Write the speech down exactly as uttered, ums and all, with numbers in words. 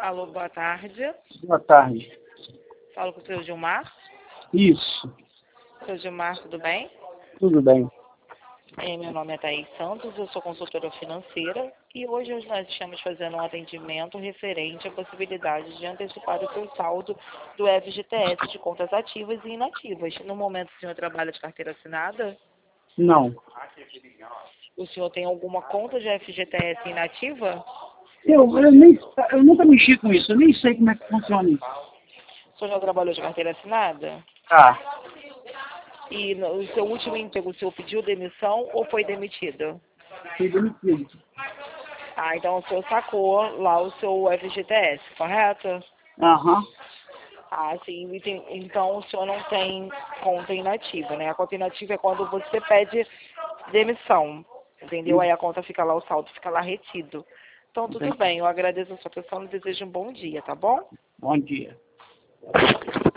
Alô, boa tarde. Boa tarde. Falo com o seu Gilmar. Isso, Seu Gilmar, tudo bem? tudo bem. É, meu nome é Thaís Santos, eu sou consultora financeira e hoje nós estamos fazendo um atendimento referente à possibilidade de antecipar o seu saldo do F G T S de contas ativas e inativas. No momento, o senhor trabalha de carteira assinada? Não. O senhor tem alguma conta de F G T S inativa? Eu, eu, nem, eu nunca mexi com isso, eu nem sei como é que funciona isso. O senhor já trabalhou de carteira assinada? Ah, E no o seu último emprego, o senhor pediu demissão ou foi demitido? fui demitido. Ah, então o senhor sacou lá o seu F G T S, correto? Aham, Ah, sim. E tem- Então o senhor não tem conta inativa, né? A conta inativa é quando você pede demissão, entendeu? Aí isso, a conta fica lá, o saldo fica lá retido. Então tudo entendi. bem, eu agradeço a sua atenção e desejo um bom dia, tá bom? Bom dia.